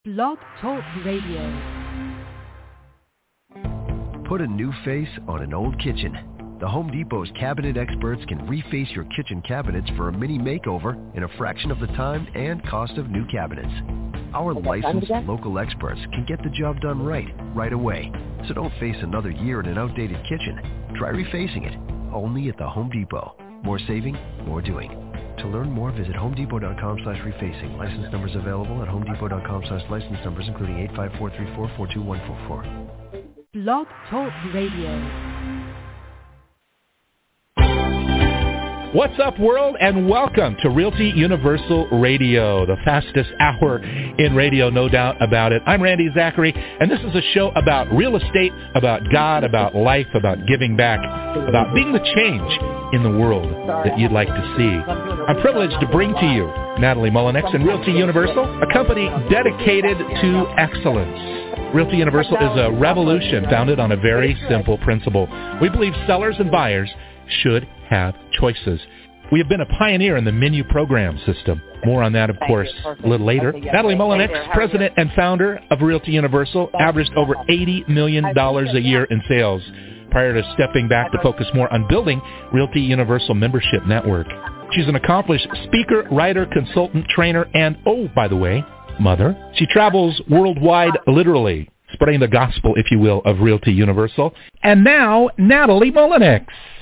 Blog Talk Radio. Put a new face on an old kitchen. The Home Depot's cabinet experts can reface your kitchen cabinets for a mini makeover in a fraction of the time and cost of new cabinets. Our licensed local experts can get the job done right away. So don't face another year in an outdated kitchen. Try refacing it, only at the Home Depot. More saving, more doing. To learn more, visit homedepot.com/refacing. License numbers available at homedepot.com/license numbers, including 85434-42144. Blog Talk Radio. What's up, world, and welcome to Realty Universal Radio, the fastest hour in radio, no doubt about it. I'm Randy Zachary, and this is a show about real estate, about God, about life, about giving back, about being the change in the world that you'd like to see. I'm privileged to bring to you Natalie Mullinex and Realty Universal, a company dedicated to excellence. Realty Universal is a revolution founded on a very simple principle. We believe sellers and buyers should have choices. We have been a pioneer in the menu program system. More on that, of course, a little later. Natalie Mullinex, president and founder of Realty Universal, averaged over $80 million a year in sales prior to stepping back to focus more on building Realty Universal membership network. She's an accomplished speaker, writer, consultant, trainer, and, oh, by the way, mother. She travels worldwide, literally, spreading the gospel, if you will, of Realty Universal. And now, Natalie Mullinex.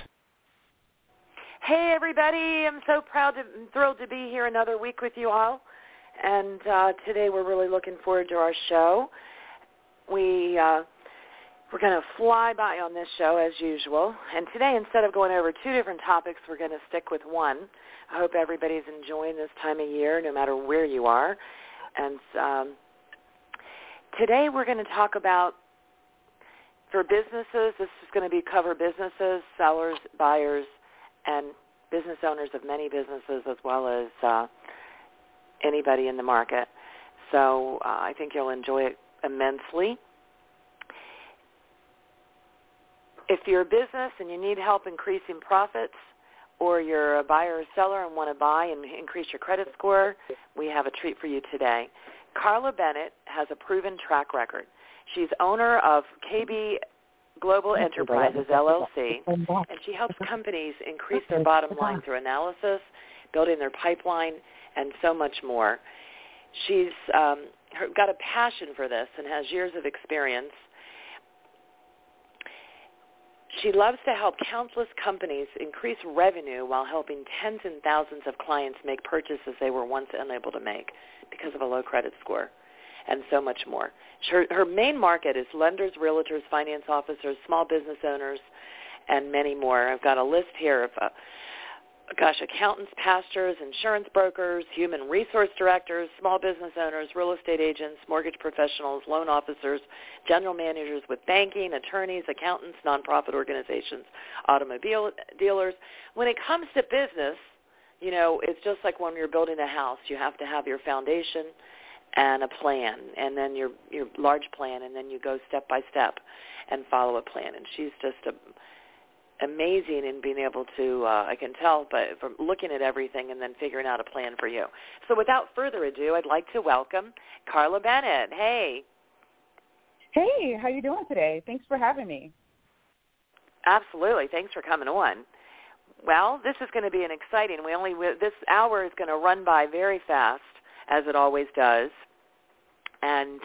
Hey, everybody. I'm so thrilled to be here another week with you all. And today we're really looking forward to our show. We're going to fly by on this show as usual. And today, instead of going over two different topics, we're going to stick with one. I hope everybody's enjoying this time of year, no matter where you are. And today we're going to talk about, for businesses, this is going to cover businesses, sellers, buyers, and business owners of many businesses, as well as anybody in the market. So I think you'll enjoy it immensely. If you're a business and you need help increasing profits, or you're a buyer or seller and want to buy and increase your credit score, we have a treat for you today. Carla Bennett has a proven track record. She's owner of KB Global Enterprises, LLC, and she helps companies increase their bottom line through analysis, building their pipeline, and so much more. She's got a passion for this and has years of experience. She loves to help countless companies increase revenue while helping tens and thousands of clients make purchases they were once unable to make because of a low credit score, and so much more. Her main market is lenders, realtors, finance officers, small business owners, and many more. I've got a list here of, accountants, pastors, insurance brokers, human resource directors, small business owners, real estate agents, mortgage professionals, loan officers, general managers with banking, attorneys, accountants, nonprofit organizations, automobile dealers. When it comes to business, you know, it's just like when you're building a house. You have to have your foundation and a plan, and then your large plan, and then you go step by step and follow a plan. And she's just amazing in being able to, I can tell, but from looking at everything and then figuring out a plan for you. So without further ado, I'd like to welcome Carla Bennett. Hey. Hey, how you doing today? Thanks for having me. Absolutely. Thanks for coming on. Well, this is going to be an exciting. This hour is going to run by very fast, as it always does. And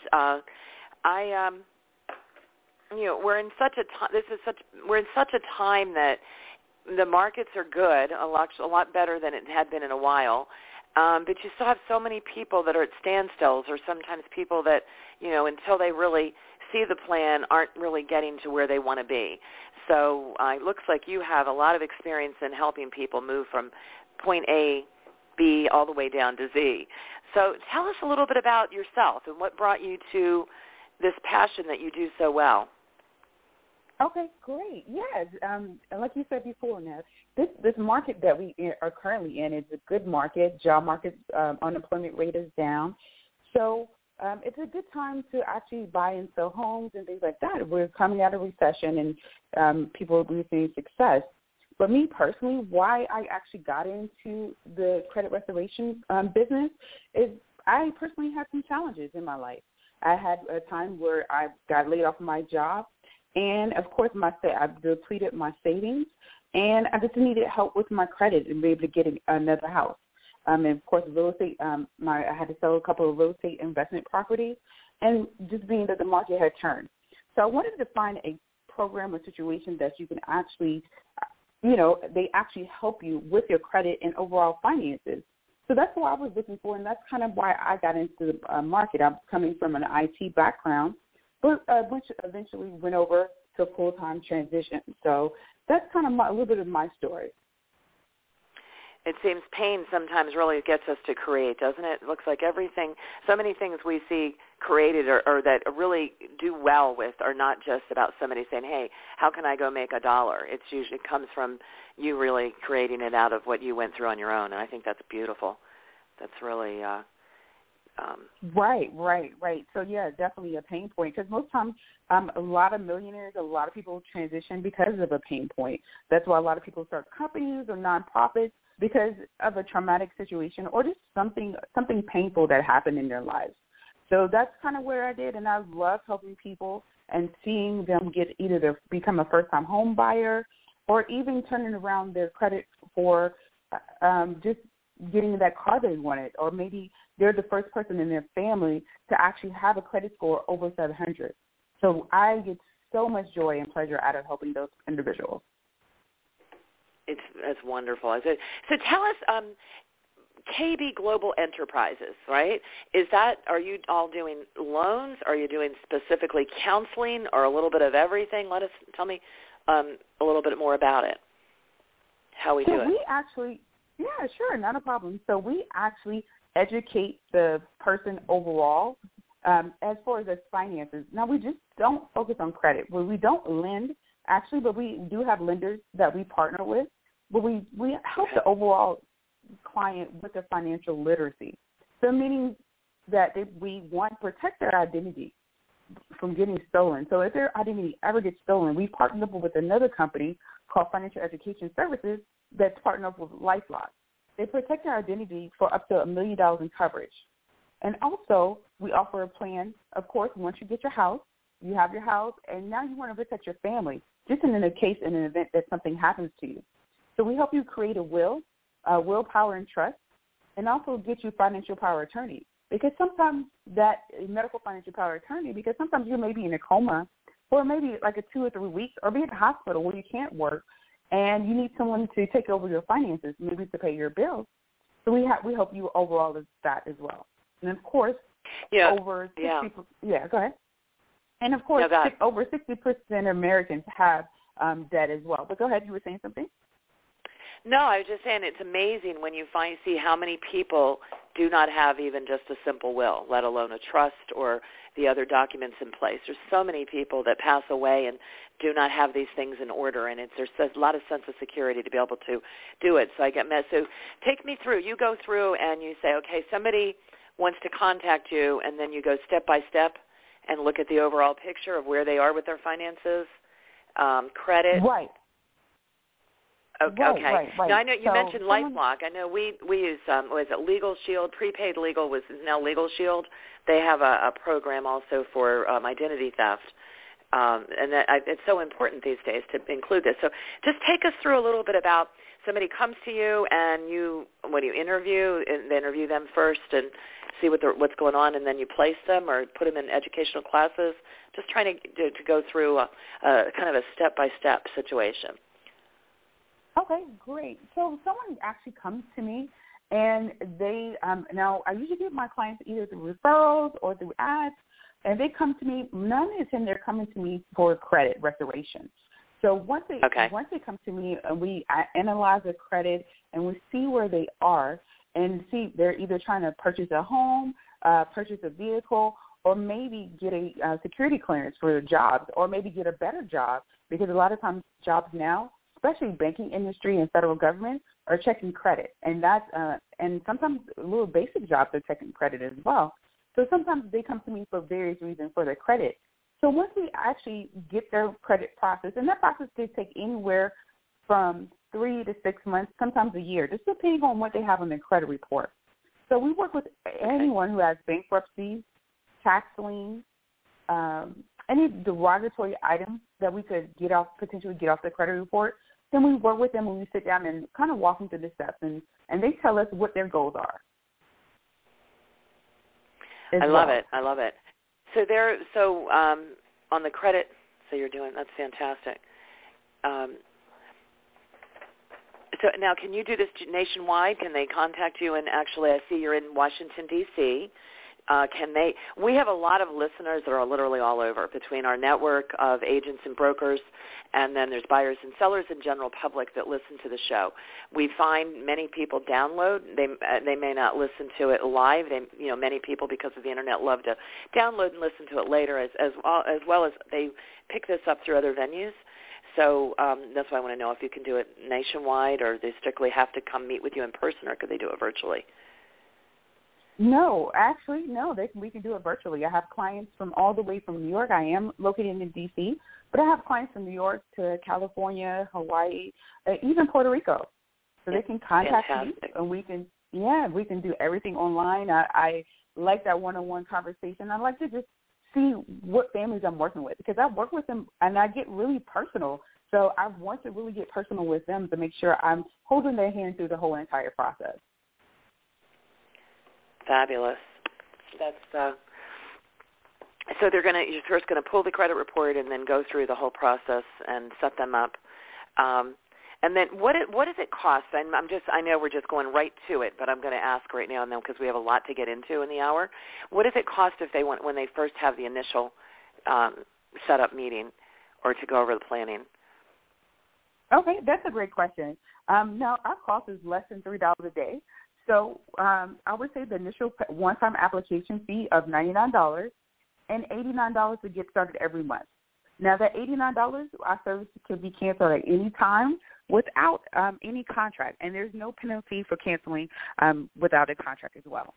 we're in such a time that the markets are good, a lot better than it had been in a while. But you still have so many people that are at standstills, or sometimes people that, until they really see the plan, aren't really getting to where they want to be. So it looks like you have a lot of experience in helping people move from point A, B, all the way down to Z. So tell us a little bit about yourself and what brought you to this passion that you do so well. Okay, great. Yes, like you said before, Nat, this market that we are currently in is a good market. Job market, unemployment rate is down. So it's a good time to actually buy and sell homes and things like that. We're coming out of recession, and people are losing success. But me personally, why I actually got into the credit restoration business is I personally had some challenges in my life. I had a time where I got laid off my job, and of course I depleted my savings, and I just needed help with my credit and be able to get another house. And of course, real estate. I had to sell a couple of real estate investment properties, and just being that the market had turned. So I wanted to find a program or situation that you can actually, they actually help you with your credit and overall finances. So that's what I was looking for, and that's kind of why I got into the market. I'm coming from an IT background, but which eventually went over to full-time transition. So that's kind of a little bit of my story. It seems pain sometimes really gets us to create, doesn't it? It looks like everything, so many things we see created or that really do well with are not just about somebody saying, hey, how can I go make $1? It's usually comes from you really creating it out of what you went through on your own, and I think that's beautiful. That's really Right. So, yeah, definitely a pain point, because most times a lot of millionaires, a lot of people transition because of a pain point. That's why a lot of people start companies or nonprofits, because of a traumatic situation or just something painful that happened in their lives. So that's kind of where I did, and I love helping people and seeing them get either to become a first-time home buyer or even turning around their credit for just getting that car they wanted, or maybe they're the first person in their family to actually have a credit score over 700. So I get so much joy and pleasure out of helping those individuals. It's wonderful. So tell us, KB Global Enterprises, right? Are you all doing loans? Are you doing specifically counseling, or a little bit of everything? Tell me a little bit more about it. How we do it. We actually, yeah, sure, not a problem. So we actually educate the person overall as far as their finances. Now, we just don't focus on credit. We don't lend, actually, but we do have lenders that we partner with. But we help the overall client with their financial literacy. So meaning that we want to protect their identity from getting stolen. So if their identity ever gets stolen, we partner up with another company called Financial Education Services that's partnered up with LifeLock. They protect their identity for up to $1 million in coverage. And also, we offer a plan, of course, once you get your house, you have your house, and now you want to protect your family, just in an event that something happens to you. So we help you create a will power and trust, and also get you financial power attorney. Because sometimes that medical financial power attorney, because sometimes you may be in a coma for maybe like 2 or 3 weeks, or be at the hospital where you can't work, and you need someone to take over your finances, maybe to pay your bills. So we help you overall with that as well. And of course, over 60%. Yeah, go ahead. And of course, over 60% of Americans have debt as well. But go ahead, you were saying something? No, I was just saying it's amazing when you see how many people do not have even just a simple will, let alone a trust or the other documents in place. There's so many people that pass away and do not have these things in order, and there's a lot of sense of security to be able to do it. So I get mad. So take me through. You go through and you say, okay, somebody wants to contact you, and then you go step by step and look at the overall picture of where they are with their finances, credit. Right. Okay. Right. Now, I know you mentioned LifeLock. I know we use, was it Legal Shield? Prepaid Legal is now Legal Shield. They have a program also for identity theft. And it's so important these days to include this. So just take us through a little bit about somebody comes to you, and when you interview them first and see what's going on, and then you place them or put them in educational classes, just trying to go through a kind of a step-by-step situation. Okay, great. So someone actually comes to me, and they now I usually get my clients either through referrals or through ads, and they come to me. None is in there coming to me for credit restoration. So once they come to me, we analyze their credit, and we see where they are, and see they're either trying to purchase a home, purchase a vehicle, or maybe get a security clearance for their jobs, or maybe get a better job, because a lot of times jobs now, especially banking industry and federal government, are checking credit. And that's and sometimes little basic jobs are checking credit as well. So sometimes they come to me for various reasons for their credit. So once we actually get their credit process, and that process could take anywhere from 3 to 6 months, sometimes a year, just depending on what they have on their credit report. So we work with anyone who has bankruptcy, tax liens, any derogatory items that we could potentially get off the credit report. Then we work with them when we sit down and kind of walk them through the steps, and they tell us what their goals are. I love it. So on the credit, so you're doing, that's fantastic. So now, can you do this nationwide? Can they contact you? And actually, I see you're in Washington, D.C. We have a lot of listeners that are literally all over between our network of agents and brokers, and then there's buyers and sellers and general public that listen to the show. We find many people download. They may not listen to it live. Many people, because of the internet, love to download and listen to it later, as well as they pick this up through other venues. So that's why I want to know if you can do it nationwide, or they strictly have to come meet with you in person, or could they do it virtually? No, actually, no. We can do it virtually. I have clients from all the way from New York. I am located in D.C., but I have clients from New York to California, Hawaii, even Puerto Rico. So they can contact me, and we can do everything online. I like that one-on-one conversation. I like to just see what families I'm working with, because I work with them and I get really personal. So I want to really get personal with them to make sure I'm holding their hand through the whole entire process. Fabulous. That's so you're first going to pull the credit report and then go through the whole process and set them up. And then what does it cost? I know we're just going right to it, but I'm going to ask right now because we have a lot to get into in the hour. What does it cost when they first have the initial setup meeting, or to go over the planning? Okay, that's a great question. Now, our cost is less than $3 a day. So I would say the initial one-time application fee of $99 and $89 to get started every month. Now, that $89, our service can be canceled at any time without any contract, and there's no penalty for canceling without a contract as well.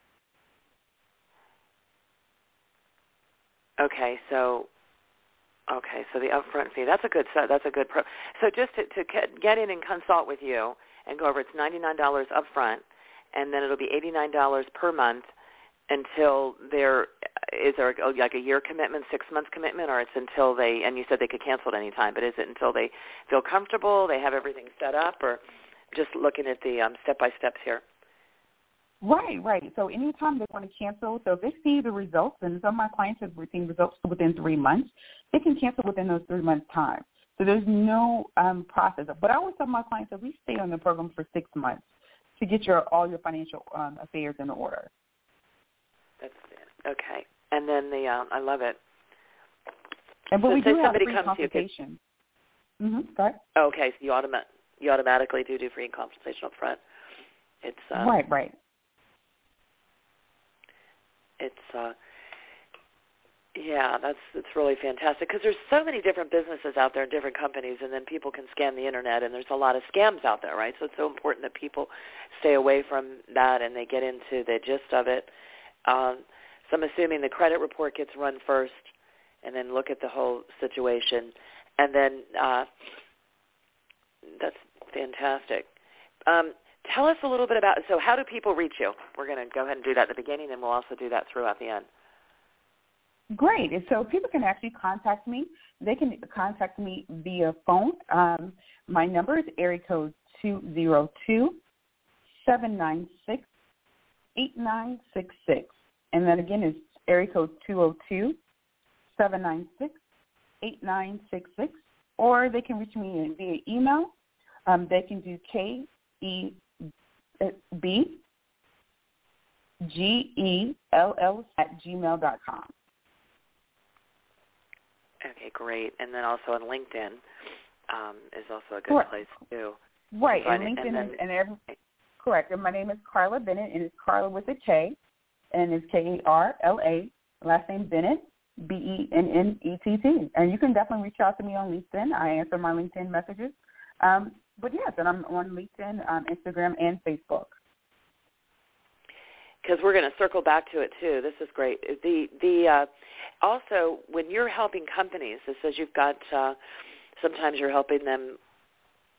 Okay, so the upfront fee, that's a good pro. So just to get in and consult with you and go over, it's $99 upfront, and then it'll be $89 per month until is there like a year commitment, 6 months commitment, or it's until and you said they could cancel at any time, but is it until they feel comfortable, they have everything set up, or just looking at the step-by-steps here? Right. So anytime they want to cancel, so if they see the results, and some of my clients have seen results within 3 months, they can cancel within those 3 months' time. So there's no process. But I always tell my clients that we stay on the program for 6 months to get all your financial affairs in order. That's it. Okay. And then I love it. But we do have free comes consultation. Go ahead. Okay, so you automatically do free consultation up front. It's right. It's it's really fantastic, because there's so many different businesses out there and different companies, and then people can scan the internet, and there's a lot of scams out there, right? So it's so important that people stay away from that and they get into the gist of it. So I'm assuming the credit report gets run first, and then look at the whole situation, and then that's fantastic. Tell us a little bit about, so how do people reach you? We're going to go ahead and do that at the beginning, and we'll also do that throughout the end. Great. So people can actually contact me. They can contact me via phone. My number is area code 202-796-8966. And then again is area code 202-796-8966. Or they can reach me via email. They can do KEBGELL@gmail.com. Okay, great. And then also on LinkedIn is also a good place too. Right, and LinkedIn correct. And my name is Carla Bennett, and it's Carla with a K, and it's Karla. Last name Bennett, Bennett. And you can definitely reach out to me on LinkedIn. I answer my LinkedIn messages. But yes, and I'm on LinkedIn, Instagram, and Facebook. Because we're going to circle back to it too. This is great. Also, when you're helping companies, it says you've got sometimes you're helping them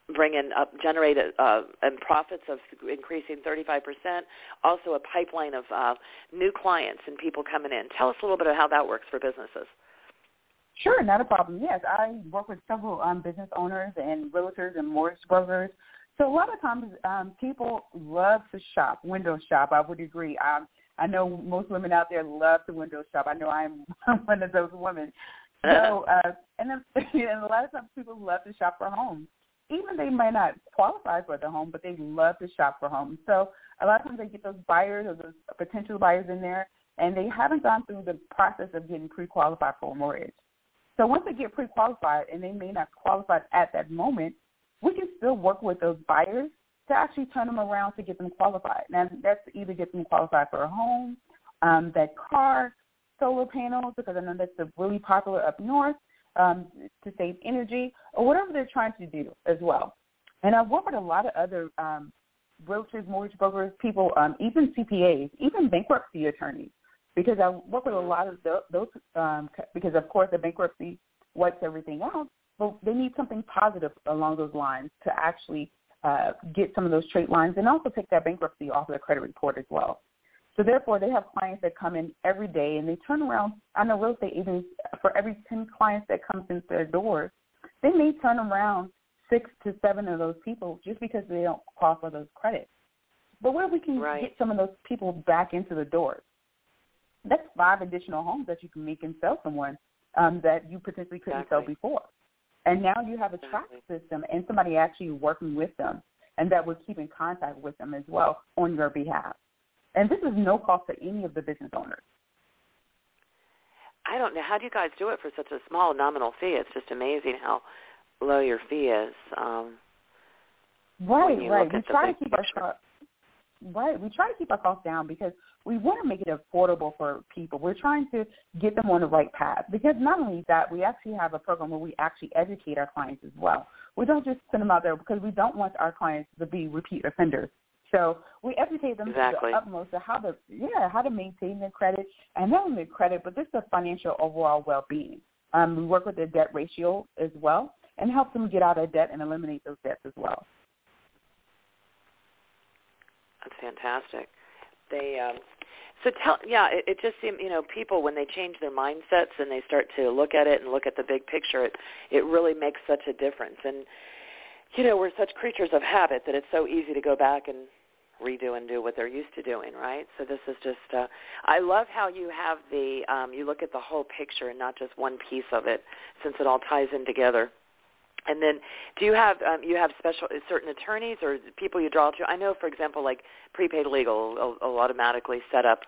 generate and profits of increasing 35%, also a pipeline of new clients and people coming in. Tell us a little bit of how that works for businesses. Sure, not a problem. Yes, I work with several business owners and realtors and mortgage brokers. So a lot of times people love to shop, window shop. I would agree. I know most women out there love to window shop. I know I'm one of those women. So and a lot of times people love to shop for homes. Even they might not qualify for the home, but they love to shop for homes. So a lot of times they get those buyers or those potential buyers in there, and they haven't gone through the process of getting pre-qualified for a mortgage. So once they get pre-qualified, and they may not qualify at that moment, we can still work with those buyers to actually turn them around to get them qualified. Now, that's to either get them qualified for a home, that car, solar panels, because I know that's really popular up north, to save energy, or whatever they're trying to do as well. And I work with a lot of other realtors, mortgage brokers, people, even CPAs, even bankruptcy attorneys, because I work with a lot of those because, of course, the bankruptcy wipes everything out, but they need something positive along those lines to actually get some of those straight lines and also take that bankruptcy off of the credit report as well. So therefore, they have clients that come in every day, and they turn around. I know real estate agents, for every 10 clients that comes into their doors, they may turn around 6 to 7 of those people just because they don't call for those credits. But where we can get some of those people back into the doors, that's 5 additional homes that you can make and sell someone that you potentially couldn't sell before. And now you have a track system and somebody actually working with them, and that would keep in contact with them as well on your behalf. And this is no cost to any of the business owners. I don't know. How do you guys do it for such a small nominal fee? It's just amazing how low your fee is. Right. We try to keep our costs. Right. We try to keep our costs down because we want to make it affordable for people. We're trying to get them on the right path because not only that, we actually have a program where we actually educate our clients as well. We don't just send them out there because we don't want our clients to be repeat offenders. So we educate them to the utmost of how to maintain their credit, and not only credit, but just the financial overall well-being. We work with their debt ratio as well and help them get out of debt and eliminate those debts as well. That's fantastic. It just seems, people, when they change their mindsets and they start to look at it and look at the big picture, it really makes such a difference. And, we're such creatures of habit that it's so easy to go back and redo and do what they're used to doing, right? So this is just, I love how you have you look at the whole picture and not just one piece of it, since it all ties in together. And then do you have special certain attorneys or people you draw to? I know, for example, like Prepaid Legal will automatically set up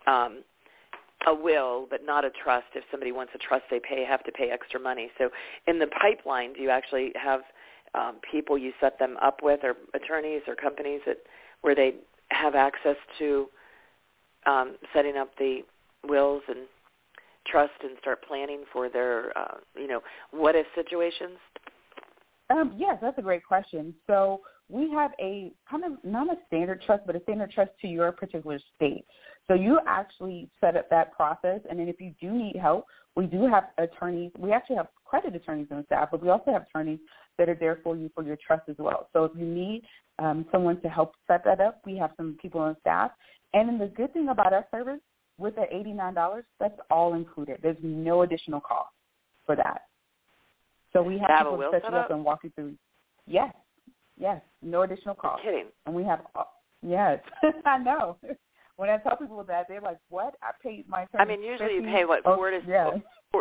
a will but not a trust. If somebody wants a trust, they have to pay extra money. So in the pipeline, do you actually have people you set them up with, or attorneys or companies where they have access to setting up the wills and trust and start planning for their, what-if situations? Yes, that's a great question. So we have a kind of not a standard trust, but a standard trust to your particular state. So you actually set up that process, and then if you do need help, we do have attorneys. We actually have credit attorneys on staff, but we also have attorneys that are there for you for your trust as well. So if you need someone to help set that up, we have some people on staff. And then the good thing about our service, with the $89, that's all included. There's no additional cost for that. So we have people to set you up and walk you through. Yes, no additional cost. You're kidding. And we have, yes, I know. When I tell people that, they're like, "What? I paid my attorney." I mean, usually you pay what, like 4,000.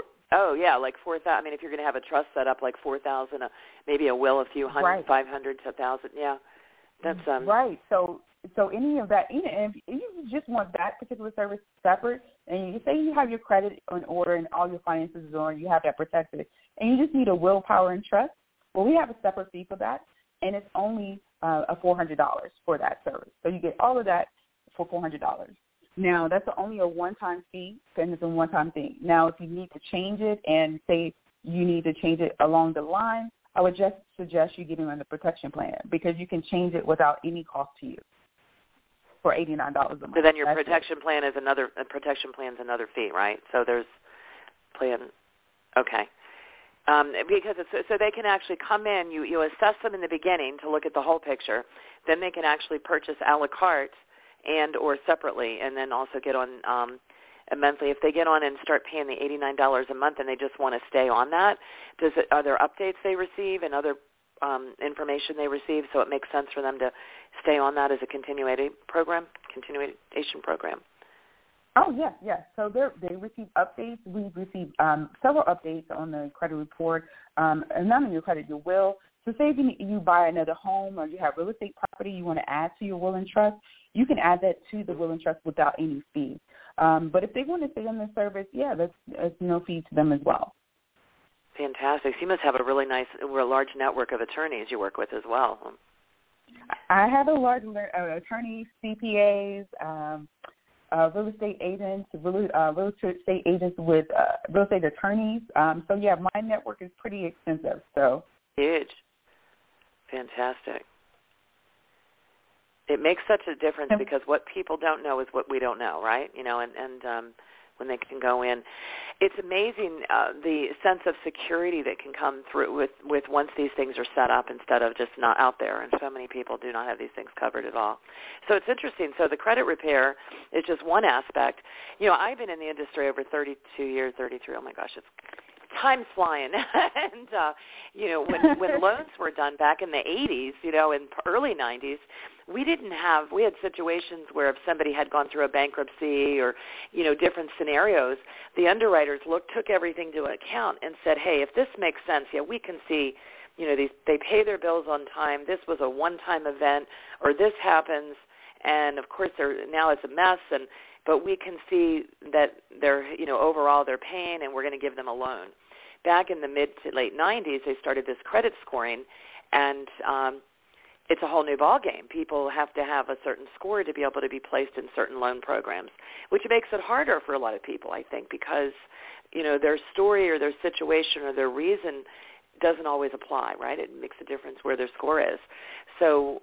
I mean, if you're going to have a trust set up, like 4,000, maybe a will, a few hundred, 500 to 1,000. Yeah, that's right. So any of that, even if you just want that particular service separate, and you say you have your credit in order and all your finances in order, you have that protected, and you just need a will, power, and trust. Well, we have a separate fee for that, and it's only a $400 for that service. So you get all of that for $400. Now, that's only a one-time fee, and it's a one-time thing. Now, if you need to change it and say you need to change it along the line, I would just suggest you getting on the protection plan because you can change it without any cost to you for $89 a month. So then your protection plan is another fee, right? So there's plan. Okay. Because so they can actually come in, you assess them in the beginning to look at the whole picture, then they can actually purchase a la carte and or separately, and then also get on monthly. If they get on and start paying the $89 a month and they just want to stay on that, are there updates they receive and other information they receive, so it makes sense for them to stay on that as a continuation program? Oh, yes. So they receive updates. We receive several updates on the credit report, and not only your credit, your will. So say if you buy another home or you have real estate property you want to add to your will and trust, you can add that to the will and trust without any fee. But if they want to stay on the service, that's no fee to them as well. Fantastic. So you must have a really large network of attorneys you work with as well. I have a large attorneys, CPAs, real estate agents, real estate agents with real estate attorneys. So my network is pretty extensive. So huge, fantastic. It makes such a difference because what people don't know is what we don't know, right? And when they can go in, it's amazing the sense of security that can come through with once these things are set up instead of just not out there. And so many people do not have these things covered at all. So it's interesting. So the credit repair is just one aspect. I've been in the industry over 32 years, 33. Oh my gosh, time's flying. And when loans were done back in the 80s, in early 90s, we had situations where if somebody had gone through a bankruptcy or different scenarios, the underwriters took everything to account and said, hey, if this makes sense, we can see they pay their bills on time, this was a one-time event, or this happens, and of course now it's a mess, but we can see that they're overall they're paying, and we're going to give them a loan. Back in the mid to late 90s, they started this credit scoring, and it's a whole new ball game. People have to have a certain score to be able to be placed in certain loan programs, which makes it harder for a lot of people, I think, because their story or their situation or their reason doesn't always apply, right? It makes a difference where their score is. So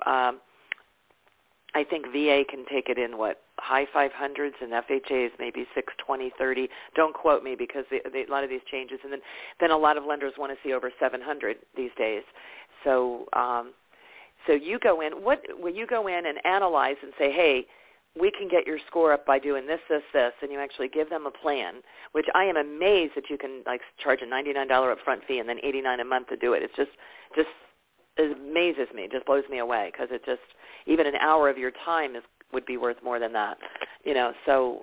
I think VA can take it in, high 500s, and FHA is maybe 620, 30. Don't quote me because a lot of these changes. And then a lot of lenders want to see over 700 these days. So so you go in. When you go in and analyze and say, hey, we can get your score up by doing this, and you actually give them a plan, which I am amazed that you can charge a $99 upfront fee and then $89 a month to do it. It's just it amazes me, just blows me away, because it just, even an hour of your time would be worth more than that, So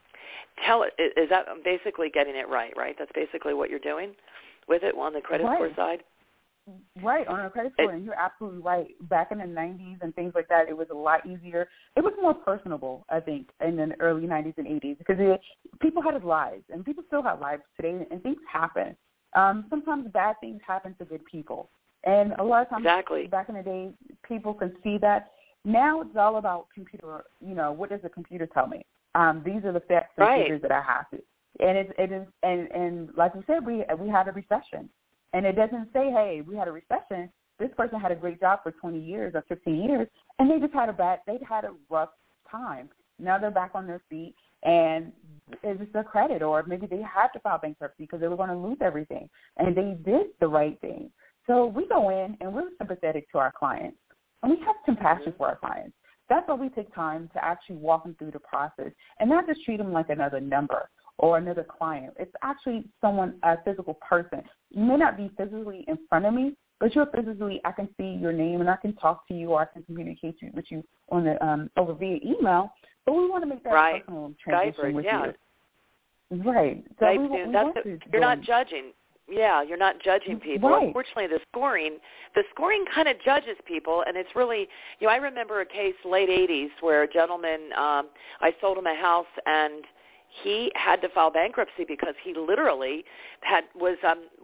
is that basically getting it right? That's basically what you're doing with it on the credit score side? Right, on a credit score, and you're absolutely right. Back in the 90s and things like that, it was a lot easier. It was more personable, I think, in the early 90s and 80s, because people had lives, and people still have lives today, and things happen. Sometimes bad things happen to good people. And a lot of times, back in the day, people can see that. Now it's all about computer. What does the computer tell me? These are the facts and figures that I have to. And it is, and like we said, we had a recession, and it doesn't say, hey, we had a recession. This person had a great job for 20 years or 15 years, and they just had a rough time. Now they're back on their feet, and it's their credit, or maybe they had to file bankruptcy because they were going to lose everything, and they did the right thing. So we go in, and we're sympathetic to our clients, and we have compassion for our clients. That's why we take time to actually walk them through the process and not just treat them like another number or another client. It's actually a physical person. You may not be physically in front of me, but you're physically, I can see your name, and I can talk to you, or I can communicate with you on the over via email. But we want to make that personal transition with you. Right. So you're not judging. Yeah, you're not judging people. Right. Unfortunately, the scoring kind of judges people, and it's really, I remember a case late 80s where a gentleman, I sold him a house, and he had to file bankruptcy because he literally was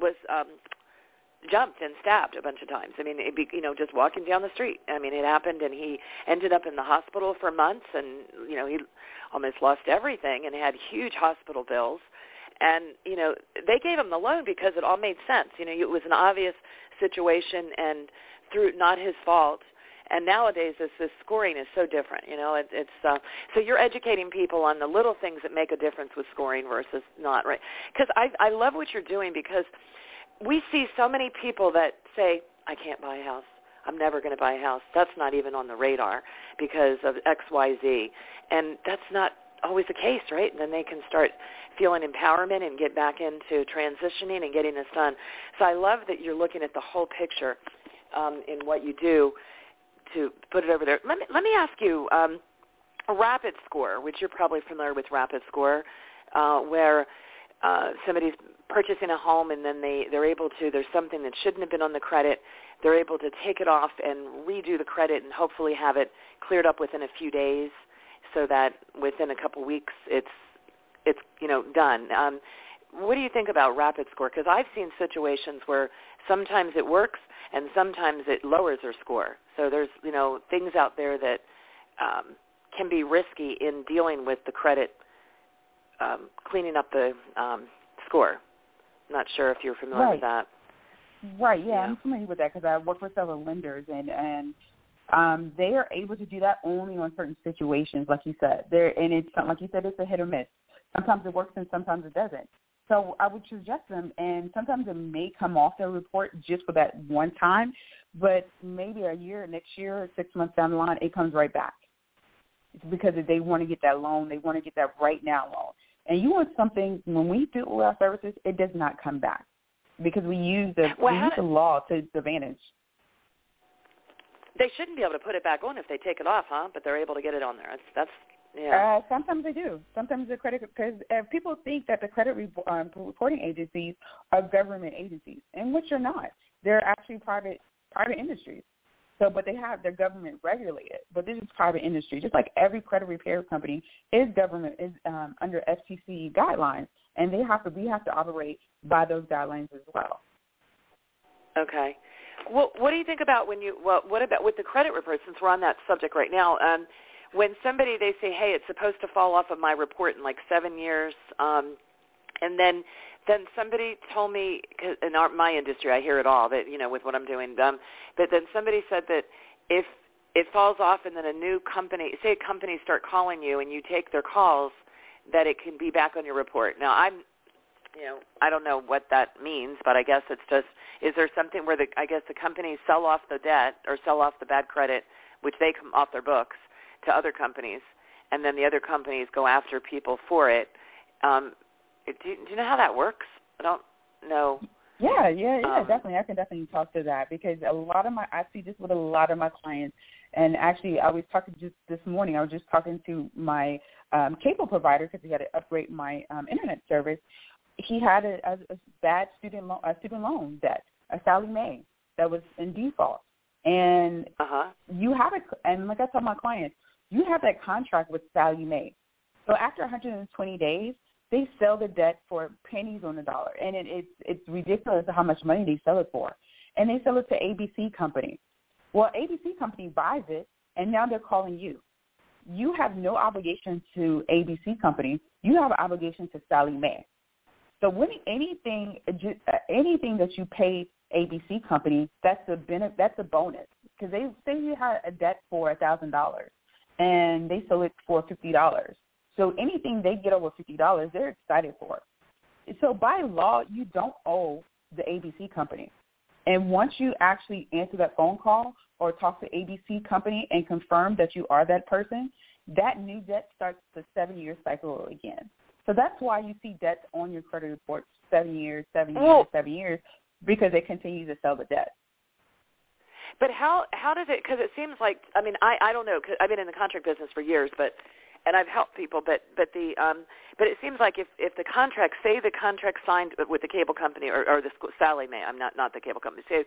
jumped and stabbed a bunch of times. I mean, just walking down the street. I mean, it happened, and he ended up in the hospital for months, and he almost lost everything and had huge hospital bills. And, they gave him the loan because it all made sense. It was an obvious situation and through not his fault. And nowadays, this scoring is so different. So you're educating people on the little things that make a difference with scoring versus not, right? Because I love what you're doing, because we see so many people that say, I can't buy a house. I'm never going to buy a house. That's not even on the radar because of X, Y, Z. And that's not always the case, right? And then they can start feeling empowerment and get back into transitioning and getting this done. So I love that you're looking at the whole picture in what you do to put it over there. Let me ask you, Rapid Score, which you're probably familiar with Rapid Score, where somebody's purchasing a home and then they're able to, there's something that shouldn't have been on the credit, they're able to take it off and redo the credit and hopefully have it cleared up within a few days so that within a couple weeks it's done. What do you think about Rapid Score? Because I've seen situations where sometimes it works and sometimes it lowers their score. So there's, things out there that can be risky in dealing with the credit, cleaning up the score. Not sure if you're familiar with that. Right, yeah, I'm familiar with that because I work with several lenders, and they are able to do that only on certain situations, like you said. And it's like you said, it's a hit or miss. Sometimes it works and sometimes it doesn't. So I would suggest them, and sometimes it may come off their report just for that one time, but maybe a year, next year, 6 months down the line, it comes right back. It's because they want to get that loan. They want to get that right now loan. And you want something, when we do our services, it does not come back because we use the law to its advantage. They shouldn't be able to put it back on if they take it off, huh? But they're able to get it on there. That's sometimes they do. Sometimes the credit, because people think that the credit reporting agencies are government agencies, and which are not. They're actually private industries. So, but they're government regulated. But this is private industry. Just like every credit repair company is under FTC guidelines, and we have to operate by those guidelines as well. Okay. Well, what do you think about what about with the credit report, since we're on that subject right now, when somebody, they say, hey, it's supposed to fall off of my report in like 7 years, and then somebody told me, in my industry, I hear it all, that, with what I'm doing, but then somebody said that if it falls off and then a new company, say a company start calling you and you take their calls, that it can be back on your report. Now, I don't know what that means, but I guess it's just, is there something where the companies sell off the debt or sell off the bad credit, which they come off their books, to other companies, and then the other companies go after people for it? Do you know how that works? I don't know. Yeah, definitely. I can definitely talk to that because I see this with a lot of my clients. And actually, I was talking just this morning. I was just talking to my cable provider because he had to upgrade my internet service. He had a bad student loan debt, a Sallie Mae that was in default, and you have it. And like I tell my clients, you have that contract with Sallie Mae. So after 120 days, they sell the debt for pennies on the dollar, and it's ridiculous how much money they sell it for. And they sell it to ABC Company. Well, ABC Company buys it, and now they're calling you. You have no obligation to ABC Company. You have an obligation to Sallie Mae. So when anything that you pay ABC Company, that's a bonus, because they say you had a debt for $1,000, and they sell it for $50. So anything they get over $50, they're excited for. So by law, you don't owe the ABC Company. And once you actually answer that phone call or talk to ABC Company and confirm that you are that person, that new debt starts the 7-year cycle again. So that's why you see debts on your credit report 7 years, 7 years, because they continue to sell the debt. But how does it? Because it seems like, I don't know, because I've been in the contract business for years, and I've helped people, but it seems like if the contract, say the contract signed with the cable company or the Sallie Mae, I'm not the cable company, say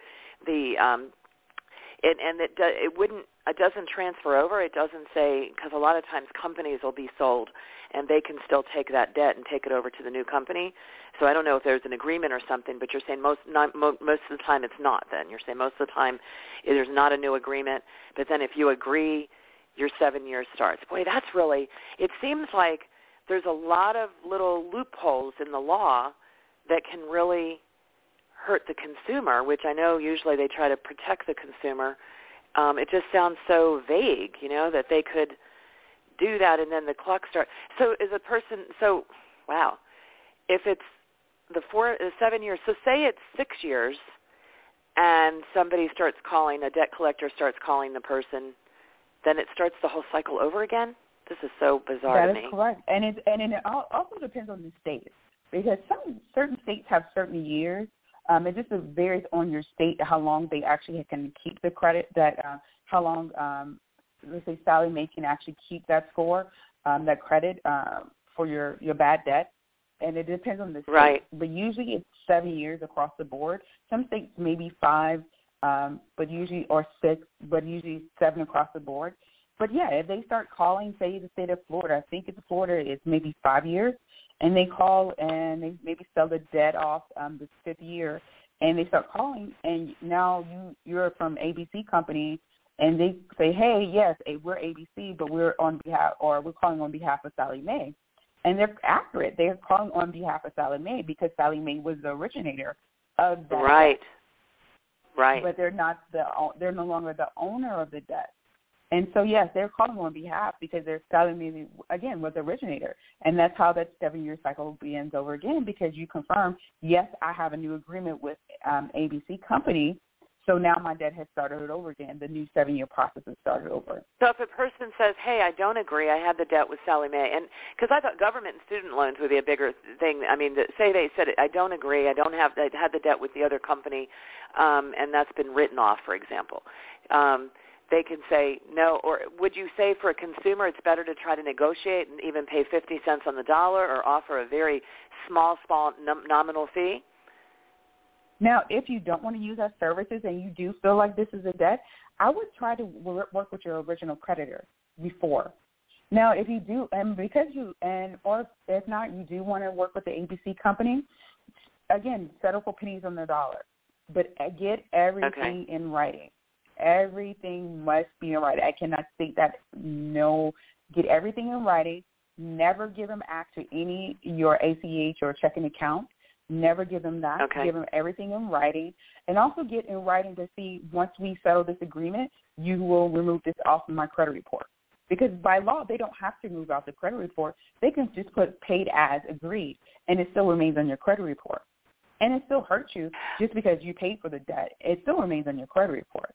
it doesn't transfer over. It doesn't say, because a lot of times companies will be sold and they can still take that debt and take it over to the new company. So I don't know if there's an agreement or something, but you're saying most of the time it's not. Then you're saying most of the time there's not a new agreement, but then if you agree, your 7 years starts. Boy, that's really, it seems like there's a lot of little loopholes in the law that can really hurt the consumer, which I know usually they try to protect the consumer. It just sounds so vague, that they could do that and then the clock starts. So is a person, wow, if it's the 7 years. So say it's 6 years, and somebody starts calling, a debt collector starts calling the person, then it starts the whole cycle over again? This is so bizarre to me. That is correct. And it also depends on the state, because certain states have certain years. It just varies on your state how long they actually can keep the credit, how long, let's say, Sallie Mae can actually keep that score, that credit for your bad debt. And it depends on the state. Right. But usually it's 7 years across the board. Some states maybe 5, or 6, but usually 7 across the board. But, yeah, if they start calling, say, the state of Florida, I think it's Florida, it's maybe 5 years, and they call and they maybe sell the debt off this 5th year, and they start calling, and now you're from ABC Company, and they say, hey, yes, we're ABC, but we're calling on behalf of Sallie Mae. And they're accurate. They're calling on behalf of Sallie Mae because Sallie Mae was the originator of that Right. debt. Right. But they're no longer the owner of the debt. And so, yes, they're calling on behalf because they're Sallie Mae, again, was the originator. And that's how that 7-year cycle begins over again, because you confirm, yes, I have a new agreement with ABC Company, so now my debt has started over again. The new 7-year process has started over. So if a person says, hey, I don't agree, I had the debt with Sallie Mae, and because I thought government and student loans would be a bigger thing. I mean, say they said, I don't agree, I had the debt with the other company, and that's been written off, for example. They can say no, or would you say for a consumer it's better to try to negotiate and even pay 50 cents on the dollar or offer a very small nominal fee? Now, if you don't want to use our services and you do feel like this is a debt, I would try to work with your original creditor before. Now, if you do, or if not, you do want to work with the ABC Company, again, settle for pennies on the dollar, but get everything in writing. Everything must be in writing. I cannot state that. No, get everything in writing. Never give them access to your ACH or checking account. Never give them that. Okay. Give them everything in writing. And also get in writing to see, once we settle this agreement, you will remove this off of my credit report. Because by law, they don't have to move out the credit report. They can just put paid as agreed, and it still remains on your credit report. And it still hurts you just because you paid for the debt. It still remains on your credit report.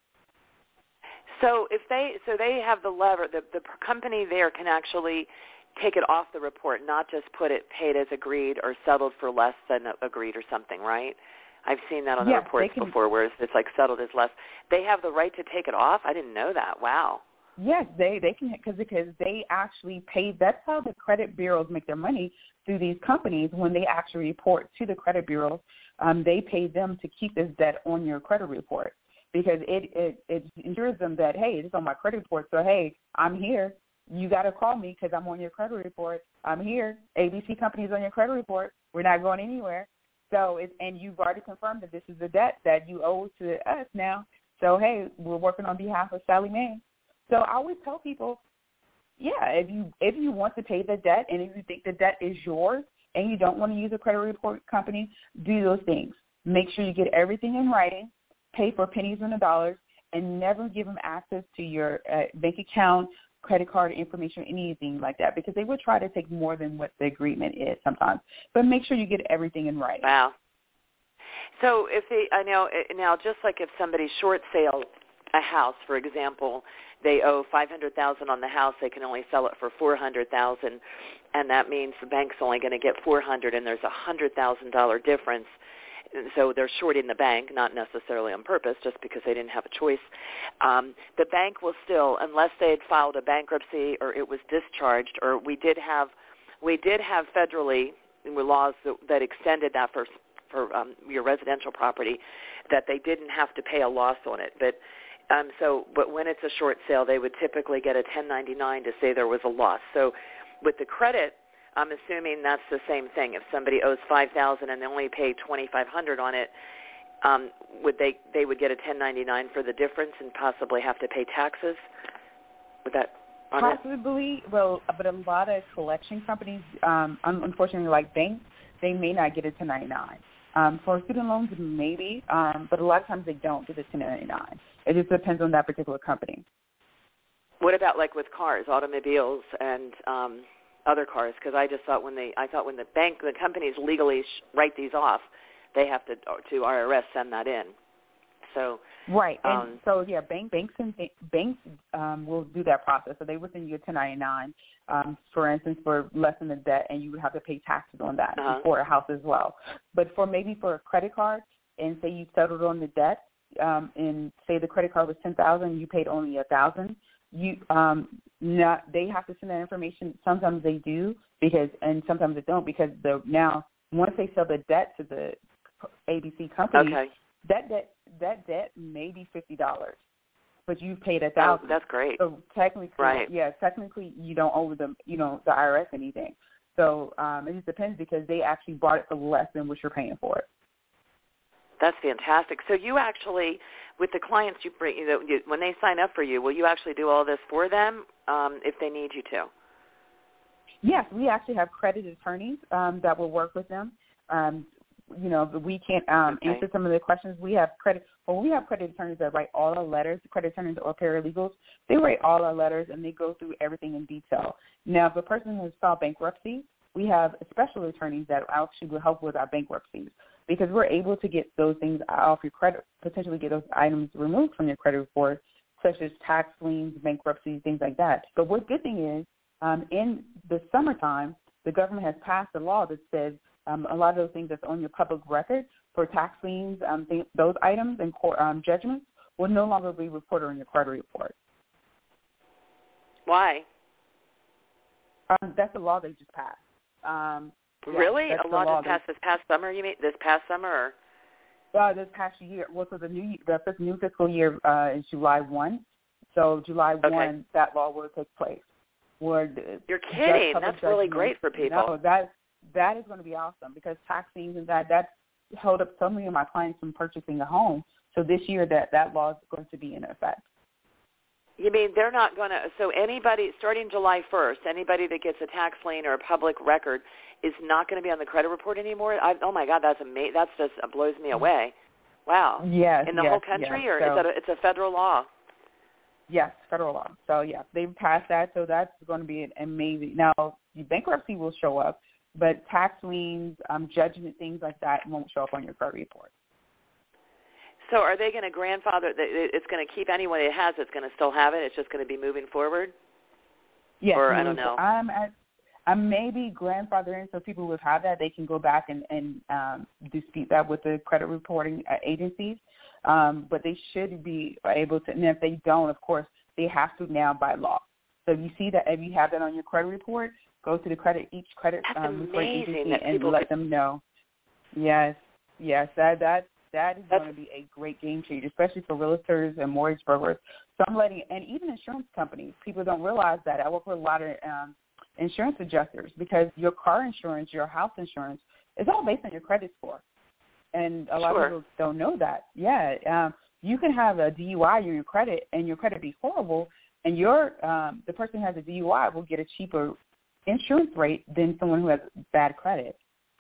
So if they have the lever, the company there can actually take it off the report, not just put it paid as agreed or settled for less than agreed or something, right? I've seen that on the reports before, where it's like settled as less. They have the right to take it off? I didn't know that. Wow. Yes, they can, because they actually pay. That's how the credit bureaus make their money, through these companies. When they actually report to the credit bureaus, they pay them to keep this debt on your credit report, because it ensures them that, hey, it's on my credit report, so, hey, I'm here. You got to call me because I'm on your credit report. I'm here. ABC Company's on your credit report. We're not going anywhere. So, and you've already confirmed that this is a debt that you owe to us now. So, hey, we're working on behalf of Sallie Mae. So I always tell people, if you want to pay the debt, and if you think the debt is yours and you don't want to use a credit report company, do those things. Make sure you get everything in writing, pay for pennies on the dollars, and never give them access to your bank account, credit card information, anything like that, because they will try to take more than what the agreement is sometimes. But make sure you get everything in writing. Wow. So now, just like if somebody short sales a house, for example, they owe $500,000 on the house, they can only sell it for $400,000, and that means the bank's only going to get $400,000, and there's a $100,000 difference. And so they're shorting the bank, not necessarily on purpose, just because they didn't have a choice. The bank will still, unless they had filed a bankruptcy or it was discharged, or we did have federally laws that extended that for your residential property, that they didn't have to pay a loss on it. But when it's a short sale, they would typically get a 1099 to say there was a loss. So with the credit, I'm assuming that's the same thing. If somebody owes $5,000 and they only pay $2,500 on it, they would get a 1099 for the difference and possibly have to pay taxes? Would that possibly? Well, but a lot of collection companies, unfortunately, like banks, they may not get a 1099. For student loans, maybe, but a lot of times they don't get a 1099. It just depends on that particular company. What about like with cars, automobiles, and other cars, because I just thought when the companies legally write these off, they have to IRS send that in. So right, and so yeah, banks will do that process. So they would send you a 1099, for instance, for less than the debt, and you would have to pay taxes on that for a house as well. But for a credit card, and say you settled on the debt, and say the credit card was $10,000, you paid only $1,000. They have to send that information. Sometimes they do and sometimes they don't, because now once they sell the debt to the ABC company, that debt may be $50, but you've paid $1,000. Oh, that's great. So technically you don't owe them, the IRS anything. So it just depends, because they actually bought it for less than what you're paying for it. That's fantastic. So you actually, with the clients you bring, when they sign up for you, will you actually do all this for them if they need you to? Yes, we actually have credit attorneys that will work with them. We can't answer some of the questions. We have credit attorneys that write all our letters, credit attorneys or paralegals. They write all our letters, and they go through everything in detail. Now, if a person has filed bankruptcy, we have special attorneys that actually will help with our bankruptcies, because we're able to get those things off your credit, potentially get those items removed from your credit report, such as tax liens, bankruptcy, things like that. So what good thing is, in the summertime, the government has passed a law that says a lot of those things that's on your public record for tax liens, those items and court judgments will no longer be reported on your credit report. Why? That's a law they just passed. Really? A law just passed this past summer, you mean? This past summer? This past year. Well, so the new fiscal year is July 1. So July 1, that law will take place. You're kidding. That's really great for people. No, that is going to be awesome, because tax liens and that held up so many of my clients from purchasing a home. So this year that law is going to be in effect. You mean they're not going to, so anybody, starting July 1st, anybody that gets a tax lien or a public record is not going to be on the credit report anymore? Oh, my God, that's amazing. That just blows me away. Wow. Yes. In the whole country, or it's a federal law? Yes, federal law. So, yeah, they've passed that, so that's going to be amazing. Now, bankruptcy will show up, but tax liens, judgment, things like that won't show up on your credit report. So are they going to grandfather, it's going to keep anyone it has, it's going to still have it, it's just going to be moving forward? Yes. Or I don't know. I'm maybe grandfathering, so people who have that, they can go back and dispute that with the credit reporting agencies. But they should be able to, and if they don't, of course, they have to now by law. So if you see that, if you have that on your credit report, go to each credit reporting agency and let them know. Yes, that is going to be a great game changer, especially for realtors and mortgage brokers. So I'm letting, and even insurance companies, people don't realize that. I work with a lot of insurance adjusters, because your car insurance, your house insurance, is all based on your credit score. And a lot of people don't know that. Yeah, you can have a DUI on your credit, and your credit be horrible, and the person who has a DUI will get a cheaper insurance rate than someone who has bad credit.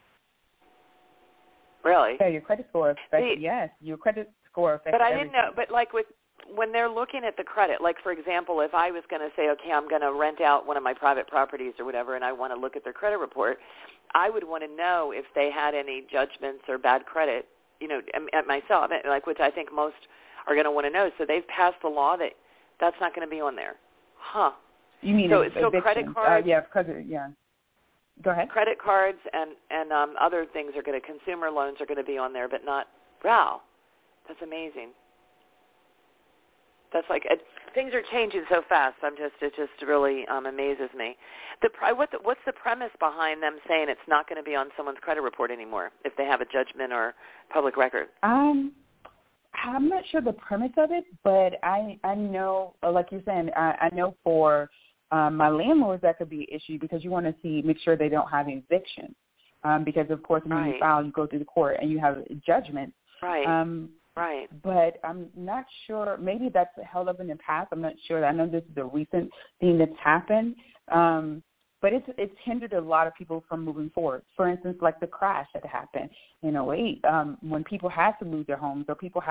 Really? Yeah, your credit score affects. Yes, your credit score affects. But I didn't know. But like when they're looking at the credit, like for example, if I was going to say, okay, I'm going to rent out one of my private properties or whatever, and I want to look at their credit report, I would want to know if they had any judgments or bad credit, at myself, like which I think most are going to want to know. So they've passed the law that's not going to be on there, huh? You mean so credit cards? Yeah, Go ahead. Credit cards and other things are going to, consumer loans are going to be on there, but not. Wow, that's amazing. That's like things are changing so fast. It just really amazes me. What's the premise behind them saying it's not going to be on someone's credit report anymore if they have a judgment or public record? I'm not sure the premise of it, but I know, like you're saying, I know for my landlords that could be an issue, because you want to make sure they don't have eviction, because of course when you file, you go through the court and you have a judgment. Right. Right. But I'm not sure. Maybe that's held up in the past. I'm not sure. I know this is a recent thing that's happened, but it's hindered a lot of people from moving forward. For instance, like the crash that happened in 2008, when people had to lose their homes, or people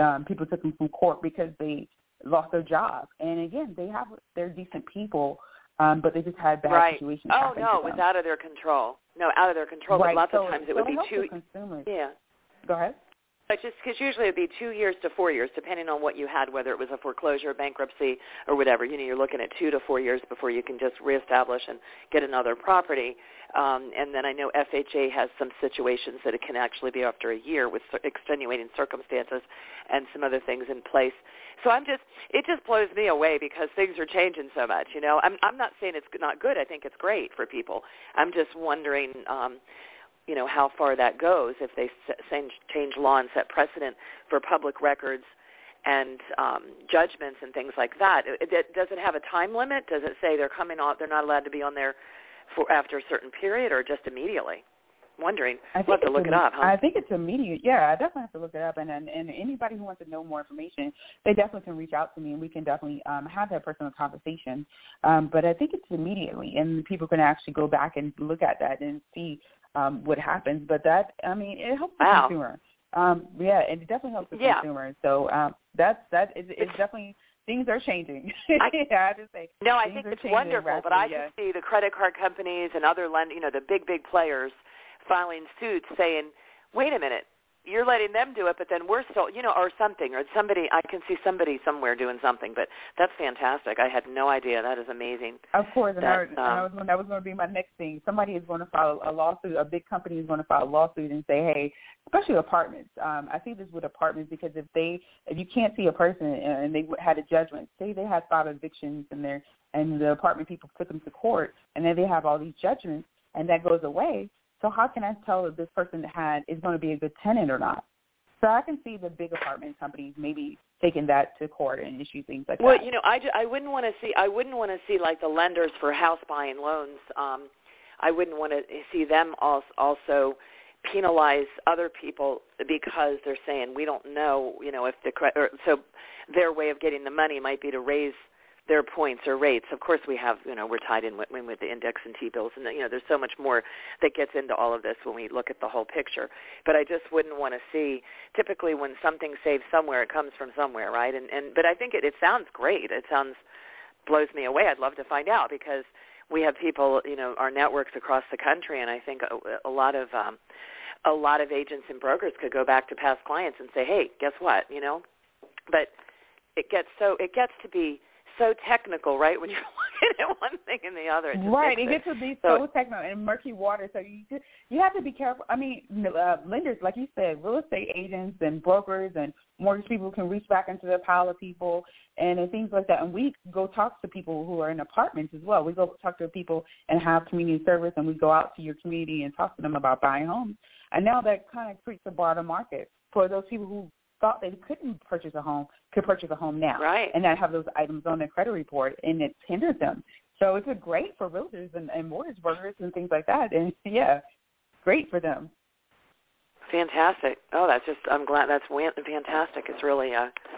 took them from court because they lost their job. And again, they're decent people, but they just had bad situations happen to them. It was out of their control. No, out of their control. Right. But lots of times it would be consumers. Yeah. Go ahead. But just because usually it would be 2 years to 4 years, depending on what you had, whether it was a foreclosure, bankruptcy, or whatever. You're looking at 2 to 4 years before you can just reestablish and get another property. And then I know FHA has some situations that it can actually be after a year with extenuating circumstances and some other things in place. So it just blows me away because things are changing so much. I'm not saying it's not good. I think it's great for people. I'm just wondering, how far that goes if they change law and set precedent for public records and judgments and things like that. Does it have a time limit? Does it say they're coming off? They're not allowed to be on there for after a certain period, or just immediately? Wondering. We'll have to look it up. Huh? I think it's immediate. Yeah, I definitely have to look it up. And anybody who wants to know more information, they definitely can reach out to me, and we can definitely have that personal conversation. But I think it's immediately, and people can actually go back and look at that and see what happens. But it helps the consumer. It definitely helps the consumer. So it's definitely, things are changing. I just say. No, I think it's wonderful. Rapidly, but I just see the credit card companies and other the big players filing suits saying, wait a minute, you're letting them do it, but then we're still, or something, or somebody, I can see somebody somewhere doing something, but that's fantastic. I had no idea. That is amazing. Of course, that was going to be my next thing. Somebody is going to file a lawsuit, a big company is going to file a lawsuit and say, hey, especially apartments. I see this with apartments because if you can't see a person and they had a judgment, say they had filed evictions and the apartment people took them to court, and then they have all these judgments, and that goes away. So how can I tell if this person is going to be a good tenant or not? So I can see the big apartment companies maybe taking that to court and issue things like that. Well, I wouldn't want to see like the lenders for house buying loans. I wouldn't want to see them also penalize other people because they're saying we don't know, if so their way of getting the money might be to raise their points or rates. Of course we have, we're tied in with the index and T-bills, and, there's so much more that gets into all of this when we look at the whole picture. But I just wouldn't want to see, typically when something's saved somewhere, it comes from somewhere, right? But I think it sounds great. Blows me away. I'd love to find out because we have people, our networks across the country, and I think a lot of agents and brokers could go back to past clients and say, hey, guess what, But it gets to be so technical, right? When you're looking at one thing and the other, it gets to be so technical and murky water. So you have to be careful. I mean, lenders, like you said, real estate agents and brokers and mortgage people can reach back into the pile of people and things like that. And we go talk to people who are in apartments as well. We go talk to people and have community service, and we go out to your community and talk to them about buying homes. And now that kind of creates a broader market for those people who thought they couldn't purchase a home, could purchase a home now, right? And not have those items on their credit report, and it's hindered them. So it's great for realtors and mortgage brokers and things like that, and great for them. Fantastic. Oh, I'm glad that's fantastic. It's really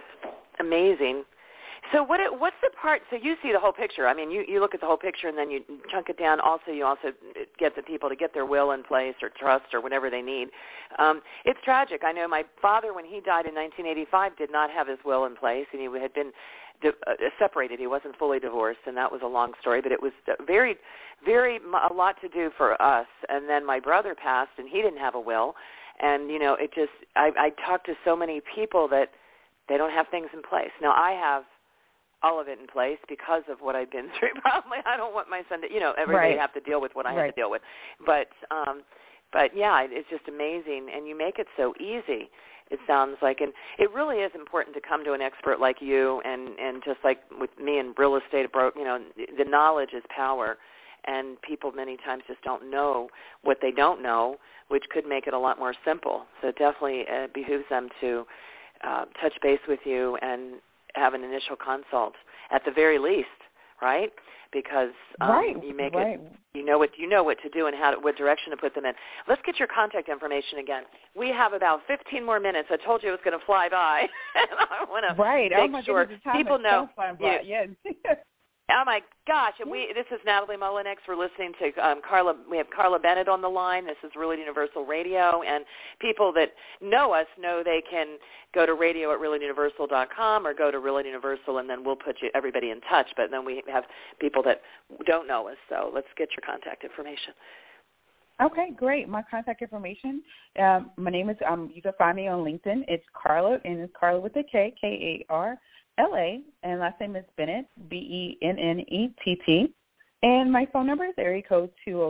amazing. So what's the part? So you see the whole picture. I mean, you look at the whole picture and then you chunk it down. Also, you also get the people to get their will in place or trust or whatever they need. It's tragic. I know my father, when he died in 1985, did not have his will in place, and he had been separated. He wasn't fully divorced, and that was a long story. But it was very, very a lot to do for us. And then my brother passed, and he didn't have a will. And it just I talked to so many people that they don't have things in place. Now I have all of it in place because of what I've been through. Probably I don't want my son to, every day have to deal with what I have to deal with. But yeah, it's just amazing, and you make it so easy. It sounds like, and it really is important to come to an expert like you, and just like with me in real estate, the knowledge is power, and people many times just don't know what they don't know, which could make it a lot more simple. So it definitely behooves them to touch base with you and have an initial consult at the very least, right? Because you make it, you know what to do and what direction to put them in. Let's get your contact information again. We have about 15 more minutes. I told you it was going to fly by. And I want to make sure people know. Yes. Oh my gosh! And this is Natalie Mullinex. We're listening to Carla. We have Carla Bennett on the line. This is Realty Universal Radio, and people that know us know they can go to radio@realtyuniversal.com or go to Realty Universal, and then we'll put everybody in touch. But then we have people that don't know us, so let's get your contact information. Okay, great. My contact information. My name is. You can find me on LinkedIn. It's Carla, and it's Carla with a K, K-A-R-L-A, and last name is Bennett, B-E-N-N-E-T-T. And my phone number is area code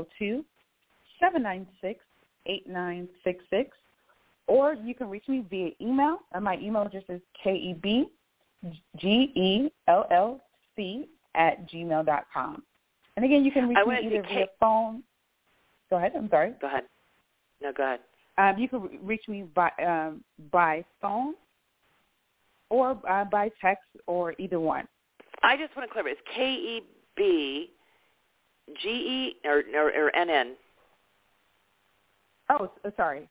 202-796-8966. Or you can reach me via email. My email address is KEBGELLC@gmail.com. And again, you can reach me either via phone. Go ahead. I'm sorry. Go ahead. No, go ahead. You can reach me by phone or by text or either one. I just want to clarify. It's K-E-B-G-E or N-N? Oh, sorry.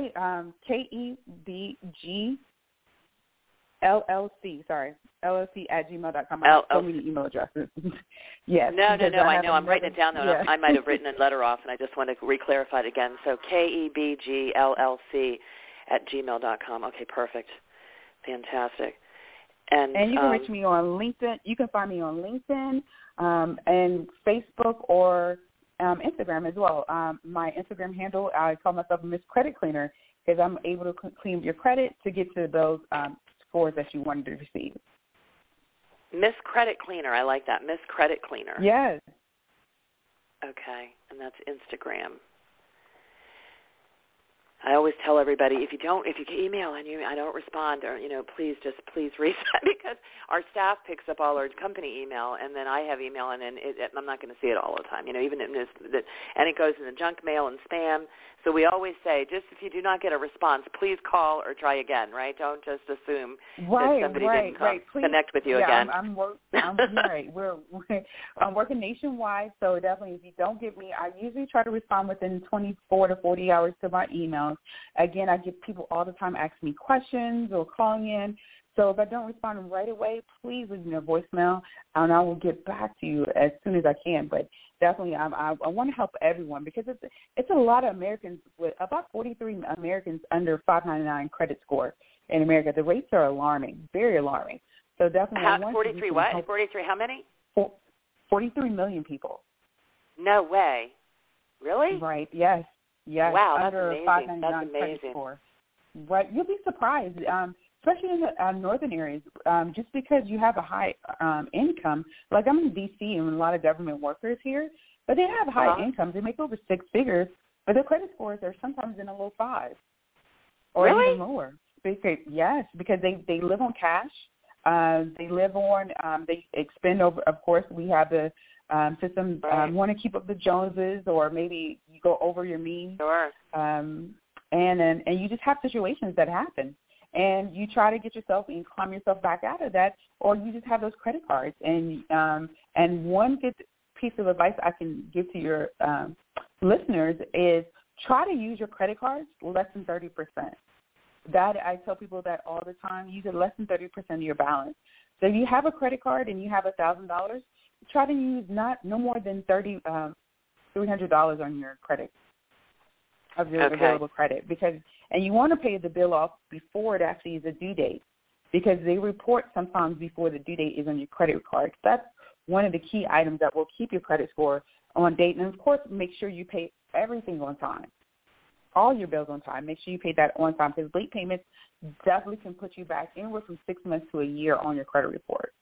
K-E-B-G-L-L-C. Sorry. LLC@gmail.com. I have so many email addresses. Yes. No. I know. I'm writing it down, though. Yeah. I might have written a letter off, and I just want to re-clarify it again. So KEBGLLC@gmail.com. Okay, perfect. Fantastic. And you can reach me on LinkedIn. You can find me on LinkedIn and Facebook or Instagram as well. My Instagram handle, I call myself Miss Credit Cleaner, because I'm able to clean your credit to get to those scores that you wanted to receive. Miss Credit Cleaner. I like that. Miss Credit Cleaner. Yes. Okay, and that's Instagram. I always tell everybody, if you email and I don't respond, or please read that, because our staff picks up all our company email, and then I have email, and then I'm not going to see it all the time. Even and it goes in the junk mail and spam. So we always say, just if you do not get a response, please call or try again. Right? Don't just assume that somebody didn't connect with you again. I'm right. I'm working nationwide, so definitely if you don't get me, I usually try to respond within 24 to 40 hours to my emails. Again, I get people all the time asking me questions or calling in. So if I don't respond right away, please leave me a voicemail, and I will get back to you as soon as I can. But definitely, I want to help everyone, because it's a lot of Americans, with about 43 Americans under 599 credit score in America. The rates are alarming, very alarming. So definitely, 43 what? 43 how many? 43 million people. No way. Really? Right. Yes. Yes. Wow, under that's amazing. 599 That's amazing. Credit score. Right. You'll be surprised. Especially in the northern areas, just because you have a high income. Like I'm in D.C. and a lot of government workers here, but they have high incomes. They make over six figures, but their credit scores are sometimes in the low fives or even lower. Because they live on cash. They live on, they expend over, of course, we have the system, want to keep up the Joneses, or maybe you go over your means. Sure. And you just have situations that happen. And you try to get yourself and climb yourself back out of that, or you just have those credit cards. And one good piece of advice I can give to your listeners is try to use your credit cards less than 30%. That I tell people that all the time. Use it less than 30% of your balance. So if you have a credit card and you have $1,000, try to use no more than $300 on your credit of your available credit, and you want to pay the bill off before it actually is a due date, because they report sometimes before the due date is on your credit card. That's one of the key items that will keep your credit score on date. And, of course, make sure you pay everything on time, all your bills on time. Make sure you pay that on time, because late payments definitely can put you back anywhere from 6 months to a year on your credit report.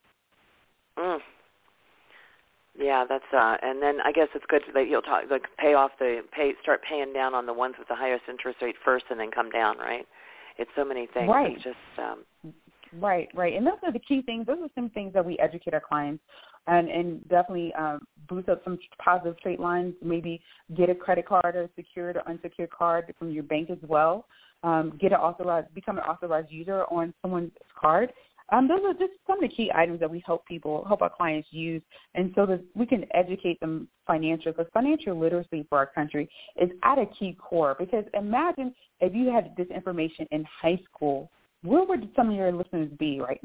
Yeah, that's and then I guess it's good that you'll start paying down on the ones with the highest interest rate first, and then come down, right? It's so many things. Right. It's just right. And those are the key things. Those are some things that we educate our clients, and definitely boost up some positive trait lines. Maybe get a credit card, or a secured or unsecured card from your bank as well. Become an authorized user on someone's card. Those are just some of the key items that we help our clients use, and so that we can educate them financially, because financial literacy for our country is at a key core. Because imagine if you had this information in high school, where would some of your listeners be right now?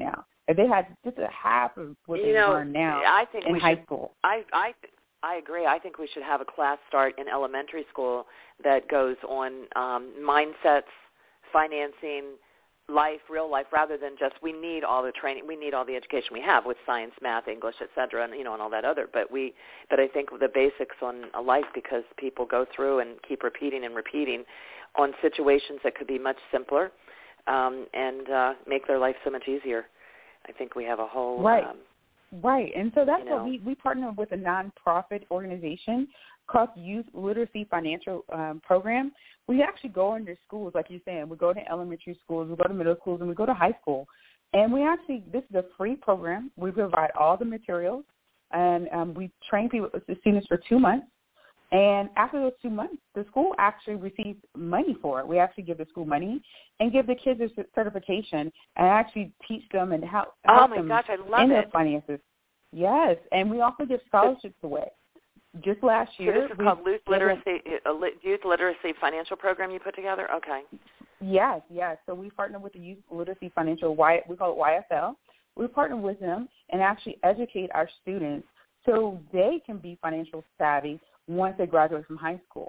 if they had just a half of what they learn now in high school. I agree. I think we should have a class start in elementary school that goes on mindsets, financing, life, real life, rather than just we need all the training, we need all the education we have with science, math, English, et cetera, and all that other. But I think the basics on a life, because people go through and keep repeating and repeating on situations that could be much simpler and make their life so much easier. I think we have a whole Right, and so that's what we partner with a nonprofit organization called Youth Literacy Financial Program. We actually go into schools, like you're saying. We go to elementary schools, we go to middle schools, and we go to high school. And this is a free program. We provide all the materials, and we train students for 2 months. And after those 2 months, the school actually receives money for it. We actually give the school money and give the kids a certification and actually teach them and help them in their finances. Yes, and we also give scholarships away. Just last year. So this is called Youth Literacy Financial Program you put together? Okay. Yes. So we partner with the Youth Literacy Financial, we call it YFL. We partner with them and actually educate our students so they can be financial savvy once they graduate from high school.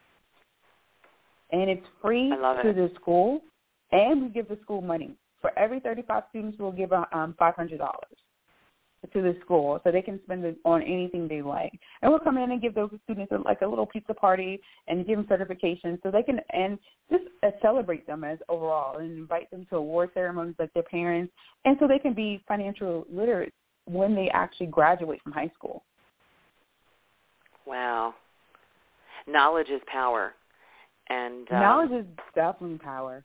And it's free to the school, and we give the school money. For every 35 students, we'll give $500 to the school so they can spend it on anything they like. And we'll come in and give those students like a little pizza party and give them certifications so they can just celebrate them as overall and invite them to award ceremonies like their parents, and so they can be financial literate when they actually graduate from high school. Wow. Knowledge is power. And knowledge is definitely power.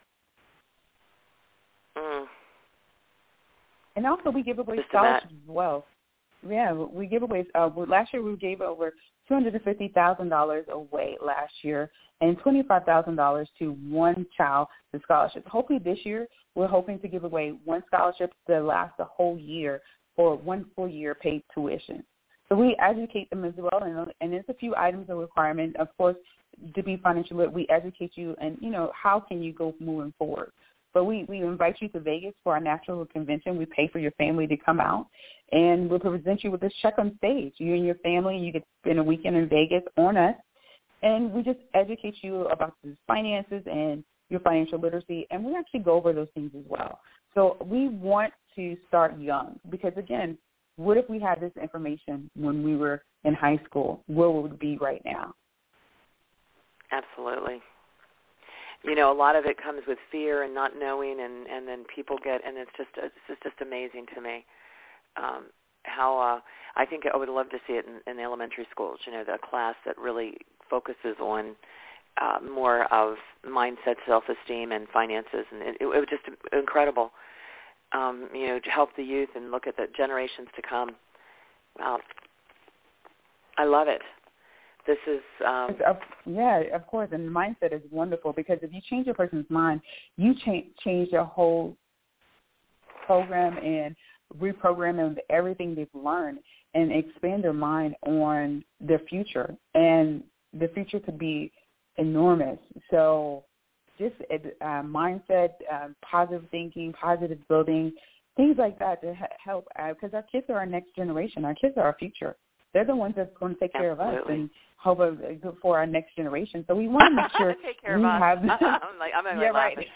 And also we give away scholarships as well. Yeah, we give away, last year we gave over $250,000 away last year and $25,000 to one child to scholarships. Hopefully this year we're hoping to give away one scholarship that lasts a whole year or 1 full year paid tuition. So we educate them as well, and there's a few items of requirement. Of course, to be financially literate, we educate you and, how can you go moving forward. But we invite you to Vegas for our national convention. We pay for your family to come out, and we'll present you with this check on stage. You and your family, you get spend a weekend in Vegas on us, and we just educate you about the finances and your financial literacy, and we actually go over those things as well. So we want to start young because, again, what if we had this information when we were in high school? Where would we be right now? Absolutely. A lot of it comes with fear and not knowing, and then people and it's just amazing to me how I think I would love to see it in elementary schools, the class that really focuses on more of mindset, self-esteem, and finances, and it was just incredible, to help the youth and look at the generations to come. Wow. I love it. This is of course, and mindset is wonderful because if you change a person's mind, you change their whole program and reprogram them everything they've learned and expand their mind on their future, and the future could be enormous. So just mindset, positive thinking, positive building, things like that to help because our kids are our next generation. Our kids are our future. They're the ones that's going to take care of us and hope for our next generation. So we want to make sure take care of us. I'm laughing.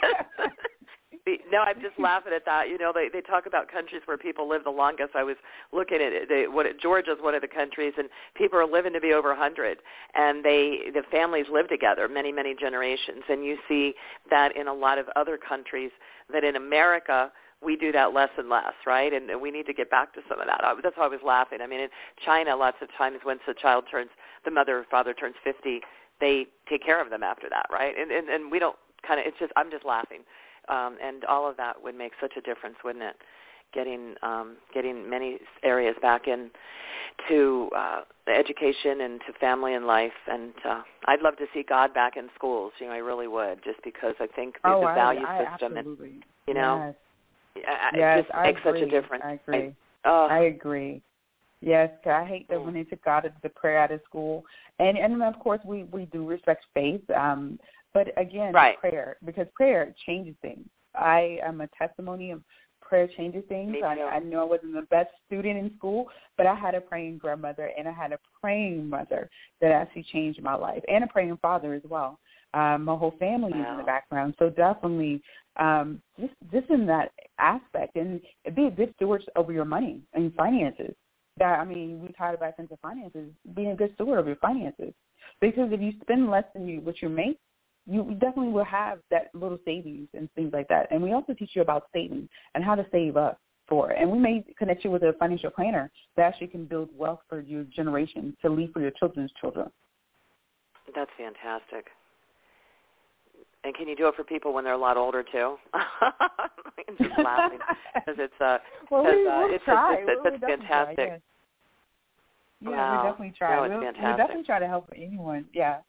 No, I'm just laughing at that. They talk about countries where people live the longest. I was looking at it. Georgia's one of the countries, and people are living to be over 100, and the families live together many, many generations. And you see that in a lot of other countries. That in America, we do that less and less, right? And we need to get back to some of that. That's why I was laughing. I mean, in China, lots of times once the mother or father turns 50, they take care of them after that, right? And we don't I'm just laughing. And all of that would make such a difference, wouldn't it? Getting many areas back in to education and to family and life. And I'd love to see God back in schools. I really would, just because I think the value system absolutely. and Yes, it just makes such a difference. I agree. I agree. Yes, I hate that when they took God the prayer out of school. And of course, we do respect faith. But again, prayer, because prayer changes things. I am a testimony of prayer changes things. Me too. I know I wasn't the best student in school, but I had a praying grandmother and I had a praying mother that actually changed my life, and a praying father as well. My whole family is in the background, so definitely just in that aspect, and be a good steward over your money and finances. We tie it back into finances, being a good steward of your finances, because if you spend less than what you make, you definitely will have that little savings and things like that. And we also teach you about saving and how to save up for it. And we may connect you with a financial planner that actually can build wealth for your generation to leave for your children's children. That's fantastic. And can you do it for people when they're a lot older too? I'm just laughing because it's we'll try. That's fantastic. Try, yes. Yeah, wow. we definitely try. No, we'll definitely try to help anyone. Yeah.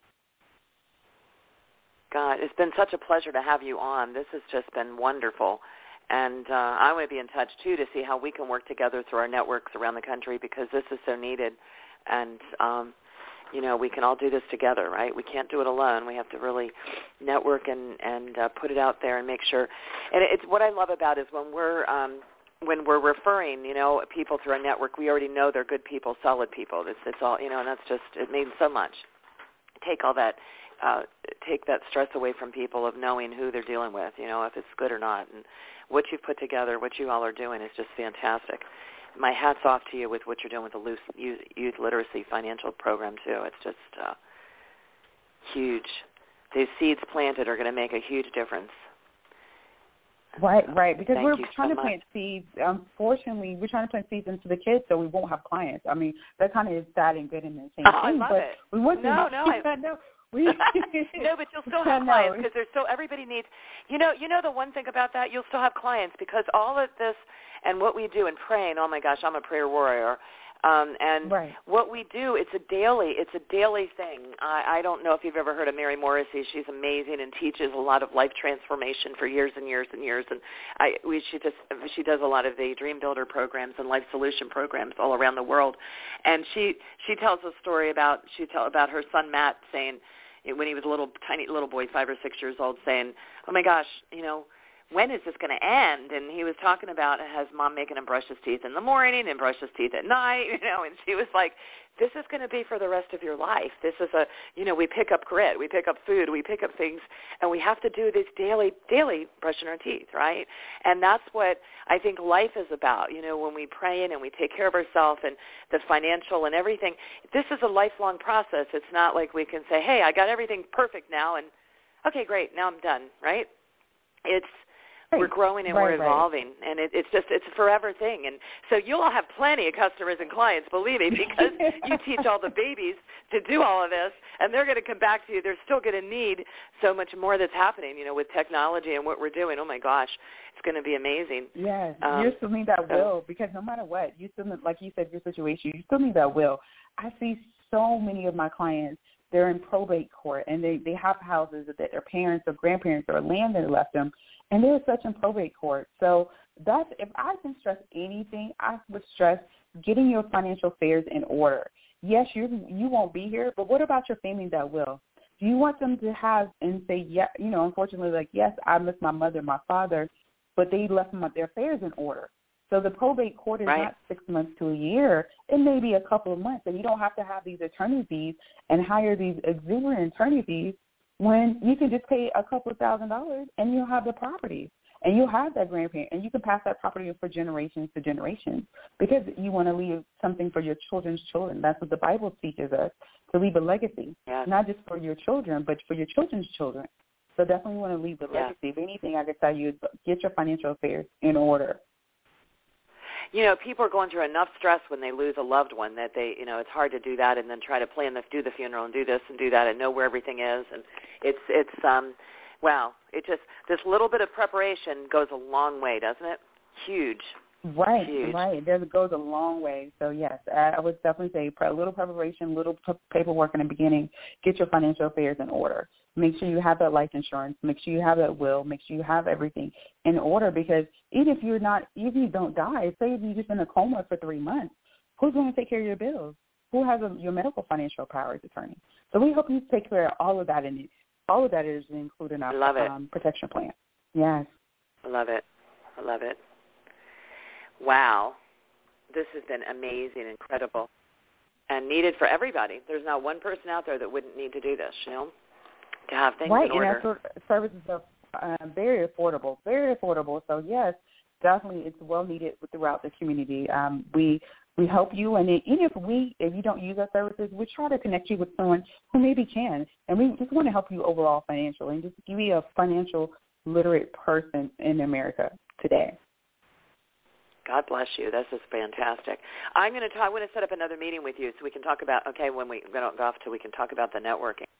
God, it's been such a pleasure to have you on. This has just been wonderful. And I want to be in touch, too, to see how we can work together through our networks around the country, because this is so needed. And, we can all do this together, right? We can't do it alone. We have to really network and put it out there and make sure. And it's what I love about is when we're referring, people through our network, we already know they're good people, solid people. It's all, and that's just, it means so much. Take all that. Take that stress away from people of knowing who they're dealing with, if it's good or not. And what you've put together, what you all are doing is just fantastic. My hat's off to you with what you're doing with the Youth Literacy Financial Program, too. It's just huge. These seeds planted are going to make a huge difference. Right, because we're trying to plant seeds. Unfortunately, we're trying to plant seeds into the kids so we won't have clients. That kind of is sad and good in the same thing. I love it. We want no, but you'll still have clients because everybody needs, the one thing about that, you'll still have clients because all of this and what we do in praying, oh my gosh, I'm a prayer warrior. And what we do, it's a daily thing. I don't know if you've ever heard of Mary Morrissey. She's amazing and teaches a lot of life transformation for years and years and years. And she does a lot of the Dream Builder programs and life solution programs all around the world. And she tells a story about her son Matt saying, when he was a tiny little boy, 5 or 6 years old, saying, oh my gosh, when is this going to end? And he was talking about his mom making him brush his teeth in the morning and brush his teeth at night, and she was like, this is going to be for the rest of your life. This is we pick up grit, we pick up food, we pick up things, and we have to do this daily brushing our teeth, right? And that's what I think life is about, when we pray and we take care of ourselves and the financial and everything. This is a lifelong process. It's not like we can say, hey, I got everything perfect now, and okay, great, now I'm done, right? We're growing and we're evolving, and it's a forever thing. And so you'll have plenty of customers and clients, believe me, because you teach all the babies to do all of this, and they're going to come back to you. They're still going to need so much more that's happening, with technology and what we're doing. Oh, my gosh, it's going to be amazing. Yes, you still need that will, because no matter what, you still, like you said, your situation, you still need that will. I see so many of my clients, they're in probate court, and they have houses that their parents or grandparents or land that left them, and they're such in probate court. So if I can stress anything, I would stress getting your financial affairs in order. Yes, you won't be here, but what about your family that will? Do you want them to have and say, yeah, unfortunately, like, yes, I miss my mother, my father, but they left their affairs in order. So the probate court is not 6 months to a year. It may be a couple of months, and you don't have to have these attorney fees and hire these exuberant attorney fees when you can just pay a couple of $1,000s and you'll have the property and you'll have that grandparent, and you can pass that property for generations to generations because you want to leave something for your children's children. That's what the Bible teaches us, to leave a legacy, not just for your children, but for your children's children. So definitely want to leave the legacy. If anything, I can tell you is get your financial affairs in order. People are going through enough stress when they lose a loved one that they, it's hard to do that and then try to do the funeral and do this and do that and know where everything is. And this little bit of preparation goes a long way, doesn't it? Huge. Right. Huge. It goes a long way. So, yes, I would definitely say a little preparation, little paperwork in the beginning. Get your financial affairs in order. Make sure you have that life insurance. Make sure you have that will. Make sure you have everything in order, because even if you don't die, say if you're just in a coma for 3 months, who's going to take care of your bills? Who has your medical financial powers attorney? So we hope you take care of all of that, and all of that is included in our protection plan. Yes. I love it. Wow. This has been amazing, incredible, and needed for everybody. There's not one person out there that wouldn't need to do this, to have things in order. And our services are very affordable, very affordable. So, yes, definitely it's well needed throughout the community. We help you, and if you don't use our services, we try to connect you with someone who maybe can. And we just want to help you overall financially and just give you a financial literate person in America today. God bless you. This is fantastic. I want to set up another meeting with you so we can talk about, when we don't go off till we can talk about the networking.